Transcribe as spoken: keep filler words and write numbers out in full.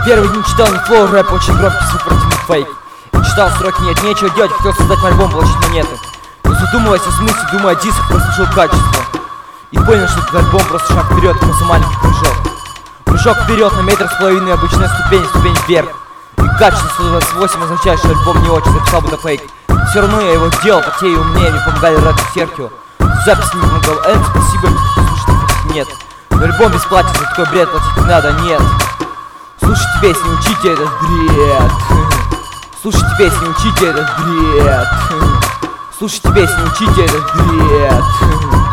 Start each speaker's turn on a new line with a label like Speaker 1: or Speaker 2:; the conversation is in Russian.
Speaker 1: Первый день читал не флоу, рэп очень громкий, супротивный фейк. Я читал строки, нет, нечего делать, хотел создать альбом, получить монеты. Но задумываясь о смысле, думая о дисках, послушал качество. И понял, что этот альбом просто шаг вперед, просто маленький прыжок. Прыжок вперед на метр с половиной, обычная ступень, ступень вверх. И качество сто двадцать восемь означает, что альбом не очень, записал бы на фейк. Все равно я его делал, потею умнее, мне помогали Red и Серхио. Запись не помогал Эн, спасибо, слушать нет. Но альбом бесплатен, за такой бред платить не надо, нет. Слушайте песни, учите этот бред. Слушайте песни, учите этот бред. Слушайте песни, учите этот бред.